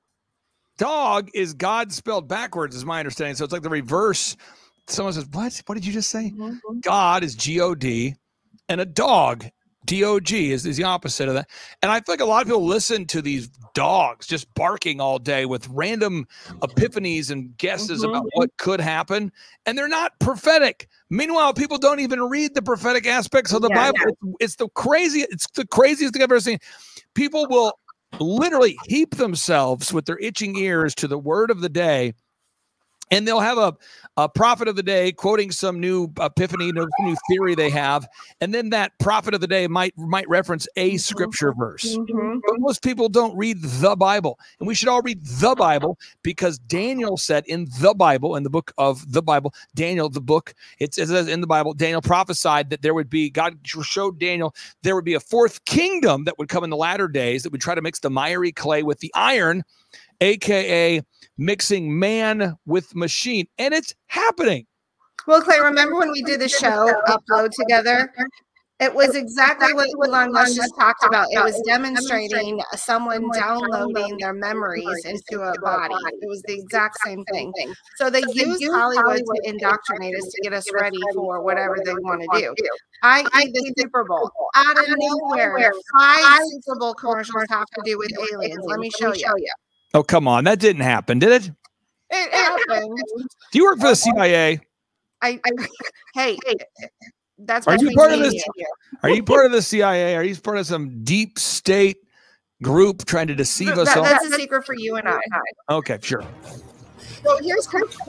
Dog is God spelled backwards, is my understanding. So it's like the reverse. Someone says, what? What did you just say? God is G-O-D, and a dog, D-O-G, is the opposite of that. And I feel like a lot of people listen to these dogs just barking all day with random epiphanies and guesses about what could happen, and they're not prophetic. Meanwhile, people don't even read the prophetic aspects of the Bible. It's the craziest thing I've ever seen. People will literally heap themselves with their itching ears to the word of the day, and they'll have a prophet of the day quoting some new epiphany, new theory they have, and then that prophet of the day might reference a scripture verse. But most people don't read the Bible, and we should all read the Bible because Daniel said in the Bible, in the book of the Bible, Daniel, the book, it says in the Bible, Daniel prophesied that there would be, God showed Daniel there would be a fourth kingdom that would come in the latter days that would try to mix the miry clay with the iron, aka mixing man with machine, and it's happening. Well, Clay, remember when we did the show Upload together? It was exactly what Elon Musk just talked about. It was demonstrating someone downloading their memories into a body. It was the exact same thing. So they use Hollywood to indoctrinate us to get us ready for whatever they want to do. I eat the Super Bowl out of nowhere. 5 Super Bowl commercials have to do with aliens. Let me show you. Oh, come on. That didn't happen, did it? It happened. Do you work for the CIA? Hey, that's Are you part of this? Are you part of the CIA? Are you part of some deep state group trying to deceive us all? That's a secret for you and I. Okay, sure. So here's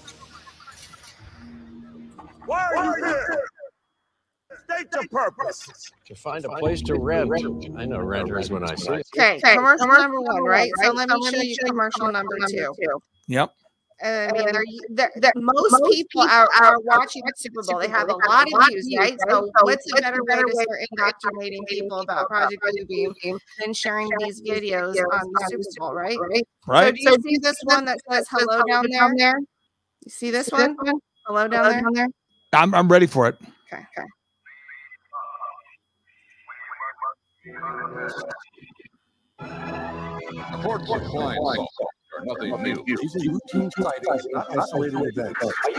why are you here? State your purpose. To find a place to rent. I know renters when I see it. Okay, commercial number 1, right? So let me show you commercial number 2. Yep. I mean, most people are watching the Super Bowl. They have a lot of views, right? So what's a better way to start indoctrinating people about Project Bluebeam than sharing these videos on the Super Bowl, right? Right. So do you see this one that says hello down there? You see this one? Hello down there? I'm ready for it. Okay. Reports of flying saucers are nothing new. These are routine sightings, not isolated events.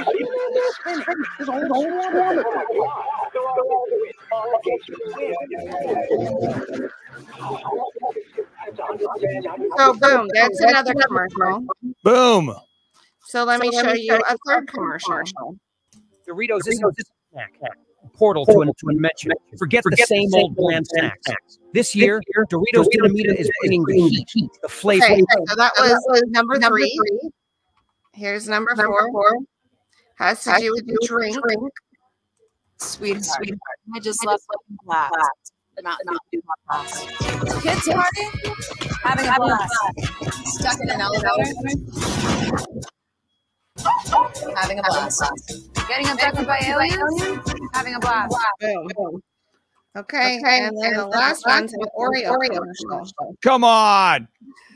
So boom, that's another commercial. Boom. So let me show you a third commercial. Doritos isn't a snack. Portal to a dimension. Forget the same old bland snacks. This year, Doritos Dinamita is bringing the heat, the flavor. Okay, so that was number 3. Here's number 4. Has to do with the drink. Sweetheart, I just left class. Mountain Dew class. Kids party? Having a blast. Stuck in an elevator? Having a blast. Getting abducted by aliens? Having a blast. Boom. Okay, and then the last one's an Oreo commercial. Come on.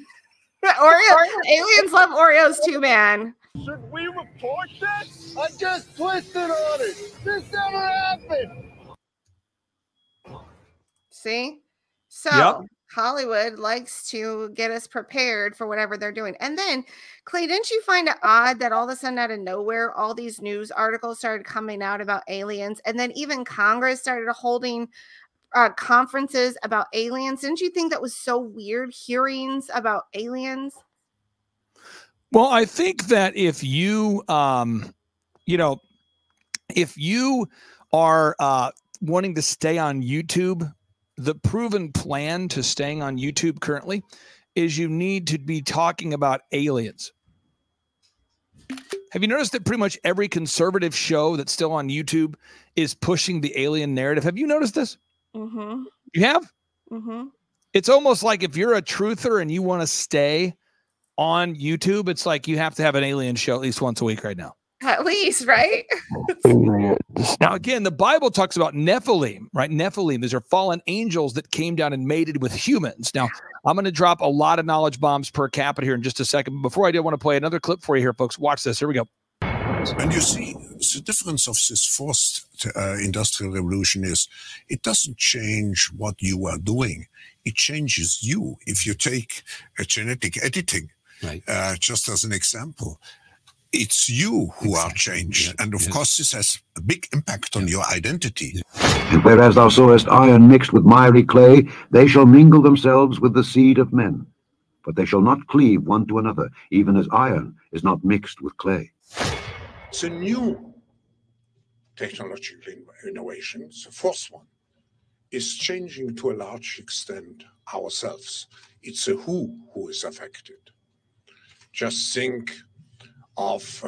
Aliens love Oreos too, man. Should we report this? I just twisted on it. This never happened. See? So Hollywood likes to get us prepared for whatever they're doing. And then, Clay, didn't you find it odd that all of a sudden out of nowhere, all these news articles started coming out about aliens? And then even Congress started holding conferences about aliens. Didn't you think that was so weird, hearings about aliens? Well, I think that if you you know, if you are wanting to stay on YouTube, the proven plan to staying on YouTube currently is you need to be talking about aliens. Have you noticed that pretty much every conservative show that's still on YouTube is pushing the alien narrative? Have you noticed this? Mm-hmm. You have? Mm-hmm. It's almost like if you're a truther and you want to stay on YouTube, it's like you have to have an alien show at least once a week right now. At least, right? Now, again, the Bible talks about Nephilim, right? Nephilim, these are fallen angels that came down and mated with humans. Now, I'm going to drop a lot of knowledge bombs per capita here in just a second. But before I do, I want to play another clip for you here, folks. Watch this. Here we go. And you see, the difference of this fourth industrial revolution is it doesn't change what you are doing. It changes you. If you take genetic editing, right. Just as an example, it's you who are changed. And of course, this has a big impact on your identity. And whereas thou sawest iron mixed with miry clay, they shall mingle themselves with the seed of men. But they shall not cleave one to another, even as iron is not mixed with clay. It's a new technological innovation. The fourth one is changing to a large extent ourselves. It's a who is affected. Just think of,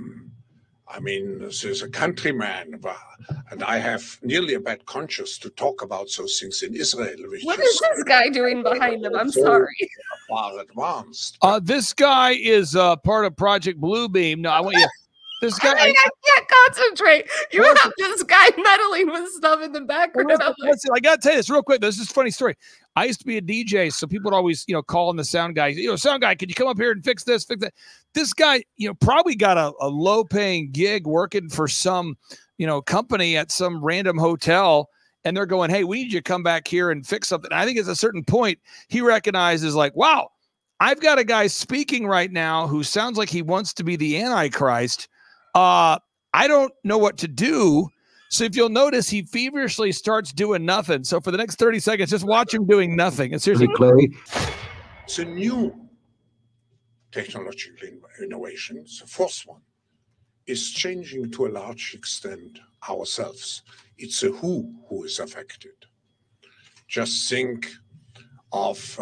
I mean, there's a countryman, and I have nearly a bad conscience to talk about those things in Israel. What is this guy doing behind him? I'm sorry. Far advanced. This guy is part of Project Bluebeam. No, I want you. This guy, I can't concentrate. You have this guy meddling with stuff in the background. Listen, I got to tell you this real quick. This is a funny story. I used to be a DJ, so people would always, call in the sound guy. Sound guy, could you come up here and fix this, fix that? This guy, probably got a low-paying gig working for some, company at some random hotel, and they're going, hey, we need you to come back here and fix something. I think at a certain point, he recognizes like, wow, I've got a guy speaking right now who sounds like he wants to be the Antichrist. I don't know what to do. So if you'll notice, he feverishly starts doing nothing. So for the next 30 seconds, just watch him doing nothing. And seriously, it's a new technological innovation. The fourth one is changing to a large extent ourselves. It's a who is affected. Just think of,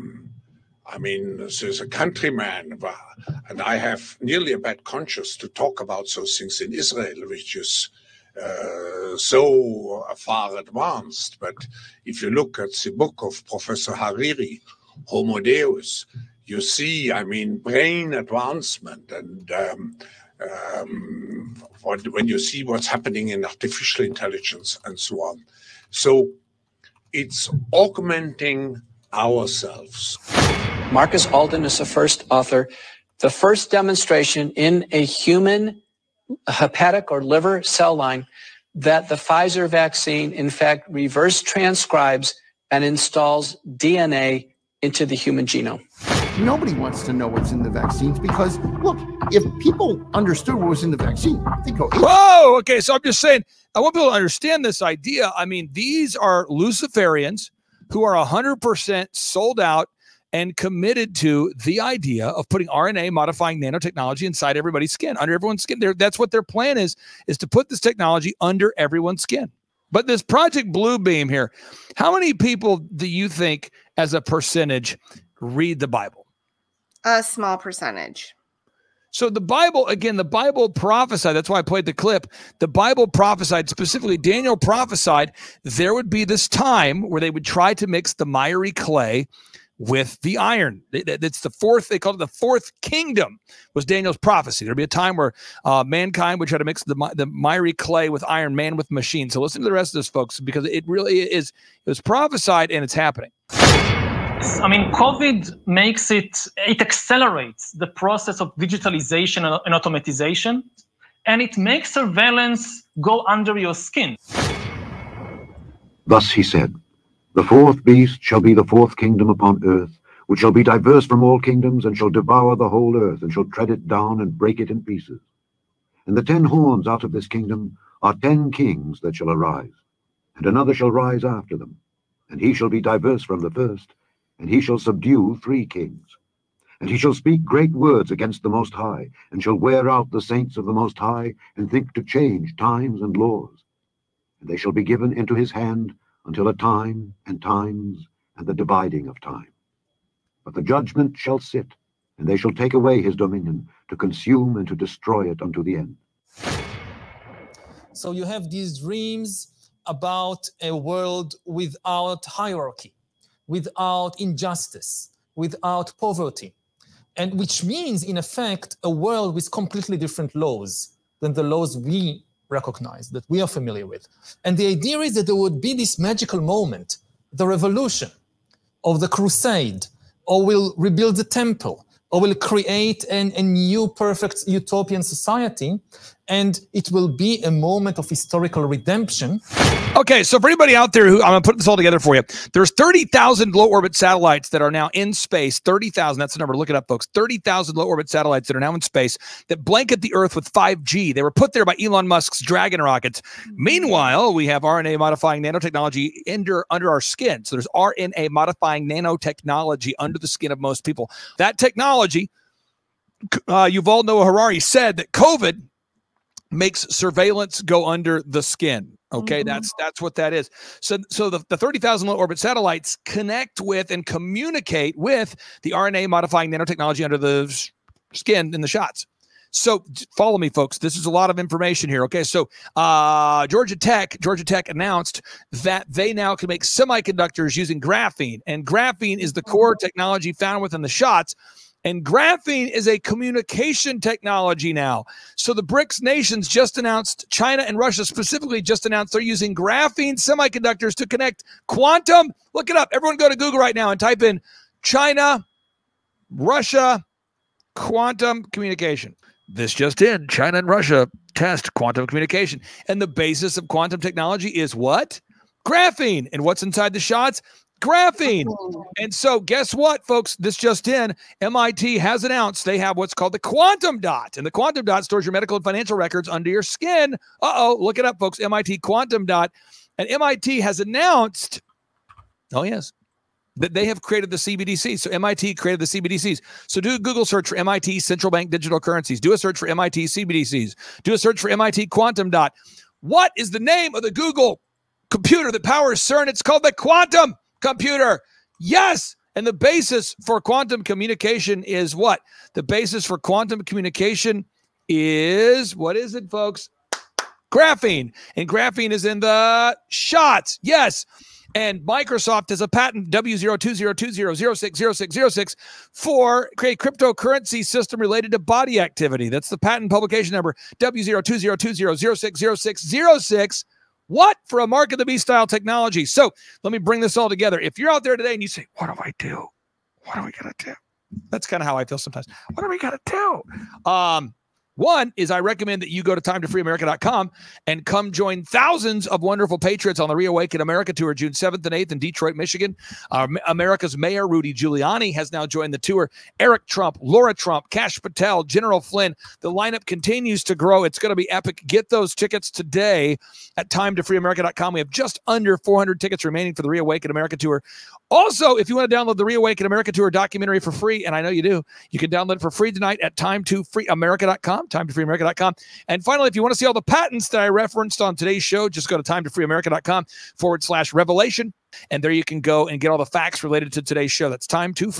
I mean, there's a countryman, and I have nearly a bad conscience to talk about those things in Israel, which is so far advanced. But if you look at the book of Professor Hariri, Homo Deus, you see, I mean, brain advancement. And when you see what's happening in artificial intelligence and so on. So it's augmenting ourselves. Marcus Alden is the first author. The first demonstration in a human hepatic or liver cell line that the Pfizer vaccine, in fact, reverse transcribes and installs DNA into the human genome. Nobody wants to know what's in the vaccines because, look, if people understood what was in the vaccine, they'd go, whoa, okay, so I'm just saying, I want people to understand this idea. I mean, these are Luciferians who are 100% sold out and committed to the idea of putting RNA modifying nanotechnology inside everybody's skin, under everyone's skin. That's what their plan is to put this technology under everyone's skin. But this Project Bluebeam here, how many people do you think as a percentage read the Bible? A small percentage. So the Bible, again, the Bible prophesied, that's why I played the clip. The Bible prophesied, specifically Daniel prophesied, there would be this time where they would try to mix the miry clay with the iron. It's the fourth, they called it the fourth kingdom, was Daniel's prophecy. There'd be a time where mankind would try to mix the miry clay with iron, man with machine. So listen to the rest of this, folks, because it really is, it was prophesied and it's happening. I mean, COVID makes it accelerates the process of digitalization and automatization, and it makes surveillance go under your skin. Thus he said, the fourth beast shall be the fourth kingdom upon earth, which shall be diverse from all kingdoms, and shall devour the whole earth, and shall tread it down, and break it in pieces. And the 10 horns out of this kingdom are 10 kings that shall arise, and another shall rise after them, and he shall be diverse from the first, and he shall subdue 3 kings. And he shall speak great words against the Most High, and shall wear out the saints of the Most High, and think to change times and laws. And they shall be given into his hand until a time and times and the dividing of time. But the judgment shall sit, and they shall take away his dominion, to consume and to destroy it unto the end. So you have these dreams about a world without hierarchy, without injustice, without poverty, and which means, in effect, a world with completely different laws than the laws we recognize, that we are familiar with. And the idea is that there would be this magical moment, the revolution, or the crusade, or we'll rebuild the temple, or we'll create a new perfect utopian society, and it will be a moment of historical redemption. Okay, so for anybody out there who, I'm going to put this all together for you. There's 30,000 low orbit satellites that are now in space. 30,000, that's the number. Look it up, folks. 30,000 low orbit satellites that are now in space that blanket the Earth with 5G. They were put there by Elon Musk's Dragon rockets. Meanwhile, we have RNA modifying nanotechnology under our skin. So there's RNA modifying nanotechnology under the skin of most people. That technology, Yuval Noah Harari said that COVID makes surveillance go under the skin. Okay, that's what that is. So the 30,000 low orbit satellites connect with and communicate with the RNA modifying nanotechnology under the skin in the shots. So follow me, folks. This is a lot of information here. Okay, so Georgia Tech announced that they now can make semiconductors using graphene, and graphene is the core technology found within the shots. And graphene is a communication technology now. So the BRICS nations just announced, China and Russia specifically just announced they're using graphene semiconductors to connect quantum. Look it up. Everyone go to Google right now and type in China, Russia, quantum communication. This just in, China and Russia test quantum communication. And the basis of quantum technology is what? Graphene. And what's inside the shots? Graphene. And so guess what, folks? This just in, MIT has announced they have what's called the quantum dot. And the quantum dot stores your medical and financial records under your skin. Look it up, folks. MIT quantum dot. And MIT has announced, that they have created the CBDC. So MIT created the CBDCs. So do a Google search for MIT central bank digital currencies. Do a search for MIT CBDCs. Do a search for MIT quantum dot. What is the name of the Google computer that powers CERN? It's called the quantum computer. Yes. And the basis for quantum communication is what? The basis for quantum communication is, what is it, folks? Graphene. And graphene is in the shots. Yes. And Microsoft has a patent W02020060606 for create cryptocurrency system related to body activity. That's the patent publication number W02020060606. What? For a Mark of the Beast style technology. So let me bring this all together. If you're out there today and you say, what do I do? What are we going to do? That's kind of how I feel sometimes. What are we going to do? One is I recommend that you go to timetofreeamerica.com and come join thousands of wonderful patriots on the Reawaken America Tour, June 7th and 8th in Detroit, Michigan. America's Mayor, Rudy Giuliani, has now joined the tour. Eric Trump, Laura Trump, Kash Patel, General Flynn. The lineup continues to grow. It's going to be epic. Get those tickets today at timetofreeamerica.com. We have just under 400 tickets remaining for the Reawaken America Tour. Also, if you want to download the Reawaken America Tour documentary for free, and I know you do, you can download it for free tonight at timetofreeamerica.com, timetofreeamerica.com. And finally, if you want to see all the patents that I referenced on today's show, just go to timetofreeamerica.com/revelation. And there you can go and get all the facts related to today's show. That's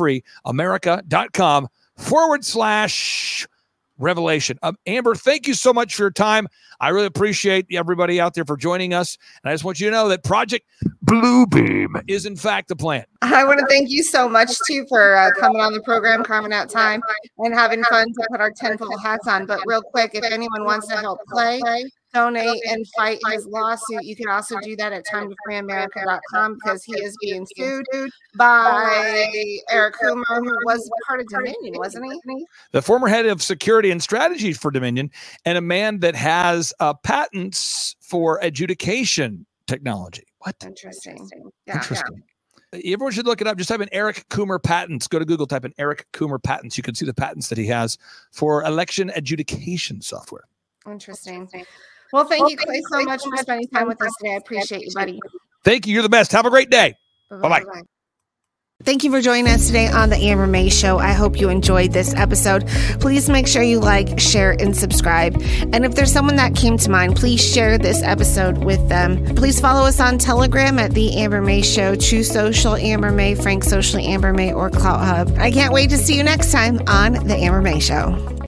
timetofreeamerica.com/revelation. Amber, thank you so much for your time. I really appreciate everybody out there for joining us. And I just want you to know that Project Bluebeam is, in fact, the plan. I want to thank you so much, too, for coming on the program, carving out time, and having fun to put our tinfoil hats on. But real quick, if anyone wants to help Clay donate and fight his lawsuit, you can also do that at timetofreeamerica.com, because he is being sued by Eric Coomer, who was part of Dominion, wasn't he? The former head of security and strategy for Dominion, and a man that has patents for adjudication technology. What? Interesting. Interesting. Yeah. Everyone should look it up. Just type in Eric Coomer patents. Go to Google, type in Eric Coomer patents. You can see the patents that he has for election adjudication software. Interesting. Well, thank you, Clay, so much for spending time with us today. I appreciate you, buddy. Thank you. You're the best. Have a great day. Bye-bye. Thank you for joining us today on the Amber May Show. I hope you enjoyed this episode. Please make sure you like, share, and subscribe. And if there's someone that came to mind, please share this episode with them. Please follow us on Telegram at The Amber May Show, True Social Amber May, Frank Socially Amber May, or Clout Hub. I can't wait to see you next time on the Amber May Show.